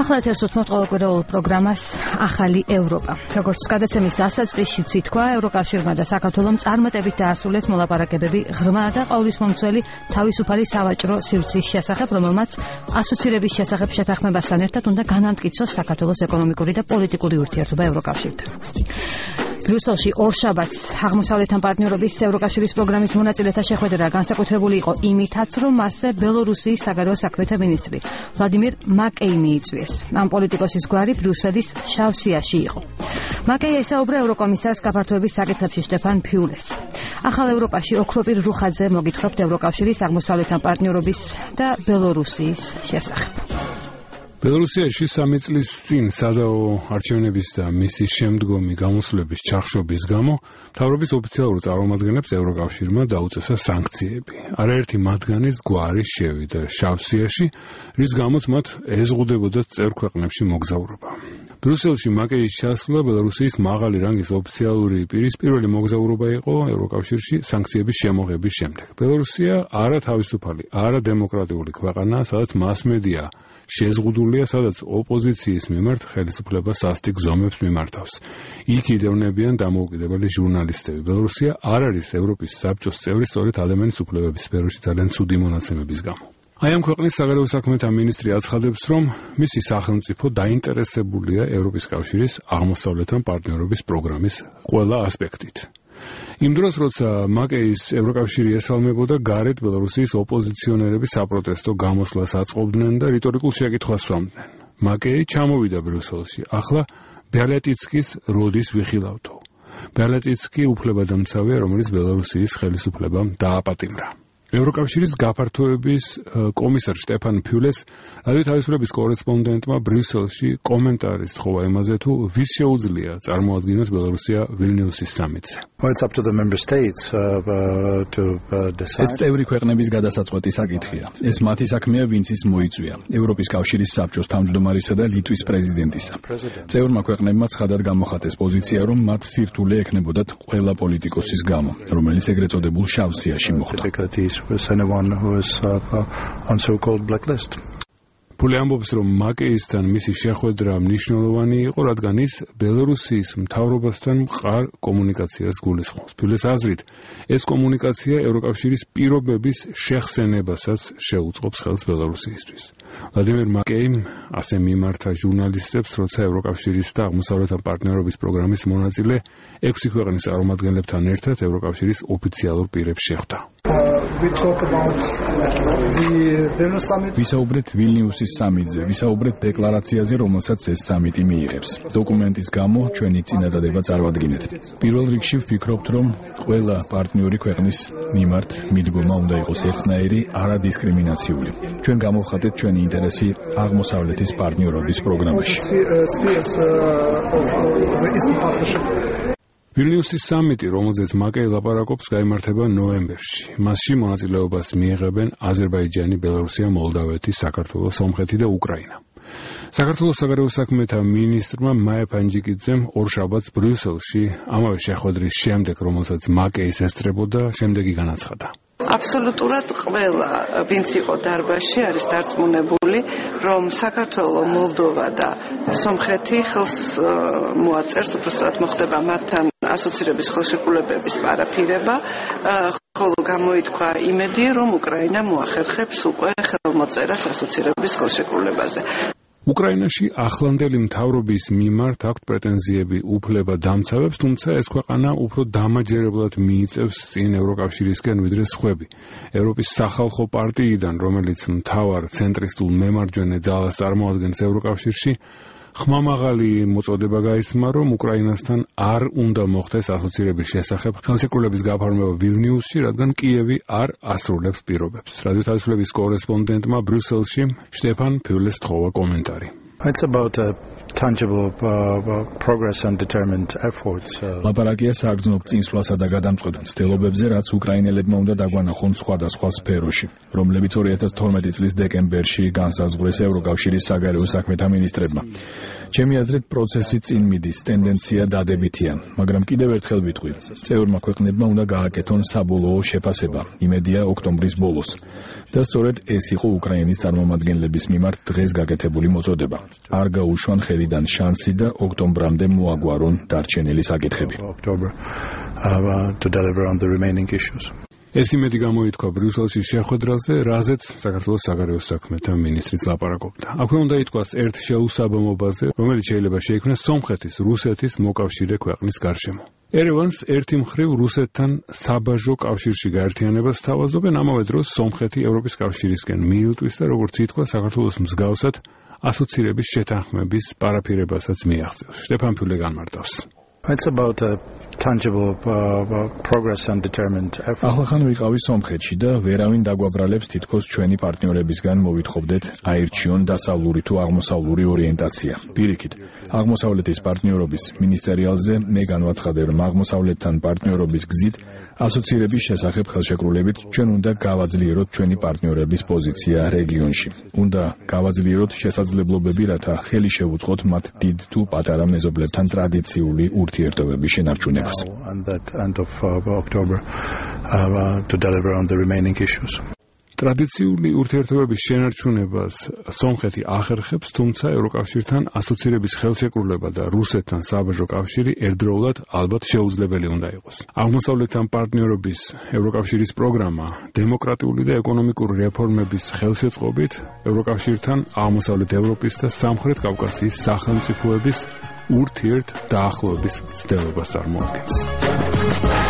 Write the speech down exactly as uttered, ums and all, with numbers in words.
ახლა ეთერსუთმობთ ყოველკვირეულ პროგრამას ახალი ევროპა. როგორც გადაცემის დასაწყისშიც ითქვა, ევროკავშირმა და საქართველომ წარმატებით დაასრულეს მოლაპარაკებები ღრმა და ყოვლისმომცველი თავისუფალი სავაჭრო სივრცის შესახებ, რომელმაც ასოცირების შესახებ შეთანხმებასთან ერთად უნდა განამტკიცოს საქართველოს ეკონომიკური და პოლიტიკური ურთიერთობა ევროკავშირთან. ბრიუსელში ორშაბათს აღმოსავლეთთან პარტნიორობის ევროკავშირის პროგრამის მონაწილეთა შეხვედრა განსაკუთრებული იყო იმითაც, რომ მასზე ბელორუსიის საგარეო საქმეთა მინისტრი ვლადიმირ მაკეი მიიწვიეს. ამ პოლიტიკოსის გვარი ბრიუსელის შავსიაში იყო. მაკეი ესაუბრა ევროკომისარს გაფართოების საკითხებში შტეფან ფიულეს. ახალ ევროპაში ოქროპირ რუხაძე მოგითხრობთ ევროკავშირის აღმოსავლეთთან პარტნიორობის და ბელორუსიის შესახებ. ბელორუსიაში სამი წლის წინ სადაო არჩევნების და მისი შემდგომი გამოსვლების ჩახშობის გამო მთავრობის ოფიციალურ წარმომადგენლებს ევროკავშირმა დაუწესა სანქციები. არაერთი მათგანის გვარი შევიდა შავსიაში, რის გამოც მათ ეზღუდებოდათ წევრ ქვეყნებში მოგზაურობა. ბრიუსელში მაკეის ჩასვლა ბელორუსიის მაღალი რანგის ოფიციალური პირის პირველი მოგზაურობა იყო ევროკავშირში სანქციების შემოღების შემდეგ. ბელორუსია არა თავისუფალი, არა დემოკრატიული ქვეყანაა, სადაც მასმედია შეზღუდულია, სადაც ოპოზიციის მიმართ ხელისუფლება სასტიკ ზომებს მიმართავს. იქ იდევნებიან დამოუკიდებელი ჟურნალისტები. ბელორუსია არ არის ევროპის საბჭოს წევრი სწორედ ადამიანის უფლებების სფეროში ძალიან ცუდი მონაცემების გამო. აი ამ ქვეყნის საგარეო საქმეთა მინისტრი აცხადებს, რომ მისი სახელმწიფო დაინტერესებულია ევროპის კავშირის აღმოსავლეთთან პარტნიორობის პროგრამის ყველა ასპექტით. იმ დროს, როცა მაკეის ევროკავშირი ესალმებოდა, გარეთ ბელორუსიის ოპოზიციონერები საპროტესტო გამოსვლას აწყობდნენ და რიტორიკულ შეკითხვას სვამდნენ. მაკეი ჩამოვიდა ბრიუსელში. ახლა ბიალეტიცკის როდის ვიხილავთო. ბიალეტიცკი უფლებადამცავია, რომელიც ბელორუსიის ხელისუფლებამ დააპატიმრა. ევროკავშირის გაფართოების კომისარ შტეფან ფიულეს რადიო თავისუფლების კორესპონდენტმა ბრიუსელში კომენტარის თხოვა იმაზე, თუ ვის შეუძლია წარმოადგინოს ბელორუსია ვილნიუსის სამიტზე. ეს წევრი ქვეყნების გადასაწყვეტი საკითხია. ეს მათი საქმეა, ვინც ის მოიწვია. ევროპის კავშირის საბჭოს თავმჯდომარისა და ლიტვის პრეზიდენტისა. წევრმა ქვეყნებმა ცხადად გამოხატეს პოზიცია, რომ მათ სირთულე ექნებოდათ ყველა პოლიტიკოსის გამო, რომელიც ეგრეთ წოდებულ შავსიაში მოხვდა. with anyone who is uh, on so-called blacklist. ფული ამბობს, რომ მაკეისთან მისი შეხვედრა მნიშვნელოვანი იყო, რადგან ის ბელორუსიის მთავრობასთან მყარ კომუნიკაციას გულისხმობს. ფულეს აზრით, ეს კომუნიკაცია ევროკავშირის პირობების შეხსენებასაც შეუწყობს ხელს ბელორუსიისთვის. ვლადიმირ მაკეიმ ასე მიმართა ჟურნალისტებს, როცა ევროკავშირის და აღმოსავლეთთან პარტნიორობის პროგრამის მონაწილე ექვსი ქვეყნის წარმომადგენლებთან ერთად ევროკავშირის ოფიციალურ პირებს შეხვდა. ვისაუბრეთ ვილნიუსის სამიტზე, ვისაუბრეთ დეკლარაციაზე, რომელსაც ეს სამიტი მიიღებს. დოკუმენტის გამო ჩვენი წინადადება წარვადგინეთ. პირველ რიგში ვფიქრობთ, რომ ყველა პარტნიორი ქვეყნის მიმართ მიდგომა უნდა იყოს ერთნაირი, არადისკრიმინაციული. ჩვენ გამოვხატეთ ჩვენი ინტერესი აღმოსავლეთის პარტნიორობის პროგრამაში. ვილნიუსის სამიტი, რომელზეც მაკეი ლაპარაკობს, გაიმართება ნოემბერში. მასში მონაწილეობას მიიღებენ აზერბაიჯანი, ბელორუსია, მოლდავეთი, საქართველო, სომხეთი და უკრაინა. საქართველოს საგარეო საქმეთა მინისტრმა მაია ფანჯიკიძემ ორშაბათს ბრიუსელში ამავე შეხვედრის შემდეგ, რომელსაც მაკეის ესწრებოდა, შემდეგი განაცხადა. აბსოლუტურად ყველა, ვინც იყო დარბაზში, არის დარწმუნებული, რომ საქართველო, მოლდოვა და სომხეთი ხელს მოაწერს, უბრალოდ მოხდება მათთან ასოცირების ხელშეკრულებების პარაფირება, ხოლო გამოითქვა იმედი, რომ უკრაინა მოახერხებს უკვე ხელმოწერას ასოცირების ხელშეკრულებაზე. უკრაინაში ახლანდელი მთავრობის მიმართ აქვთ პრეტენზიები უფლება დამცავებს, თუმცა ეს ქვეყანა უფრო დამაჯერებლად მიიწევს წინ ევროკავშირისკენ ვიდრე სხვები. ევროპის სახალხო პარტიიდან, რომელიც მთავარ ცენტრისტულ მემარჯვენე ძალას წარმოადგენს ევროკავშირში, ხმამაღალი მოწოდება გაისმა, რომ უკრაინასთან არ უნდა მოხდეს ასოცირების შესახებ ხელშეკრულების გაფორმება ვილნიუსში, რადგან კიევი არ ასრულებს პირობებს. რადიო თავისუფლების კორესპონდენტმა ბრიუსელში შტეფან ფიულეს თხოვა კომენტარი. It's about a tangible uh, progress and determined efforts. ლაპარაკია საგრძნობ წინსვლასა და გადამწყვეტ მცდელობებზე, რაც უკრაინელებმა უნდა დაგვანახონ სხვადასხვა სფეროში, რომლებიც ორი ათას თორმეტი წლის დეკემბერში განსაზღვრეს ევროკავშირის საგარეო საქმეთა მინისტრებმა. ჩემი აზრით, პროცესი წინ მიდის, ტენდენცია დადებითია, მაგრამ კიდევ ერთხელ ვიტყვი, წევრმა ქვეყნებმა უნდა გააკეთონ საბოლოო შეფასება, იმედია ოქტომბრის ბოლოს. და სწორედ ეს იყო უკრაინის წარმომადგენლების მიმართ დღეს გაკეთებული მოწოდება. არ გაუშვან ხელიდან შანსი და ოქტომბრამდე მოაგვარონ დარჩენილი საკითხები. To deliver on the remaining issues. ეს იმედი გამოითქვა ბრიუსელში შეხვედრაზე, რაზეც საქართველოს საგარეო საქმეთა მინისტრიც ლაპარაკობდა. აქვე უნდა ითქვას ერთ შეუსაბამობაზე, რომელიც შეიძლება შეიქმნას სომხეთის, რუსეთის მოკავშირე ქვეყნის გარშემო. ერევანს ერთი მხრივ რუსეთთან საბაჟო კავშირში გაერთიანებას სთავაზობენ, ამავე დროს სომხეთი ევროპის კავშირისკენ მიილტვის და როგორც ითქვა, საქართველოს მსგავსად ასოცირების შეთანხმების პარაფირებასაც მიაღწევს. შტეფან ფიულე განმარტავს. It's about a tangible uh, progress and determined effort. ახლა ვიყავი სომხეთში და ვერავინ დაგვაბრალებს თითქოს ჩვენი პარტნიორებისგან მოვitხოვდეთ აირჩიონ დასავლური თუ აღმოსავლური ორიენტაცია. პირიქით, აღმოსავლეთის პარტნიორობის მინისტერიალზე მე განვაცხადე, რომ აღმოსავლეთთან პარტნიორობის გზით ასოცირების შესახებ ხელშეკრულებით ჩვენ უნდა გავაძლიეროთ ჩვენი პარტნიორების პოზიცია რეგიონში. უნდა გავაძლიეროთ შესაძლებლობები, რათა ხელი შევუწყოთ მათ დიდ თუ პატარა მეზობლებთან ტრადიციული ურთიერთობების შენარჩუნებას. And that end of uh, October uh, to deliver on the remaining issues. ტრადიციული ურთიერთობების შენარჩუნებას სომხეთი ახერხებს, თუმცა ევროკავშირთან ასოცირების ხელშეკრულება და რუსეთთან საბაჟო კავშირი ერთდროულად ალბათ შეუძლებელი უნდა იყოს. აღმოსავლეთთან პარტნიორობის ევროკავშირის პროგრამა დემოკრატიული და ეკონომიკური რეფორმების ხელშეწყობით ევროკავშირთან აღმოსავლეთ ევროპის და სამხრეთ კავკასიის სახელმწიფოების ურთიერთ დაახლოების ცდილებას წარმოადგენს.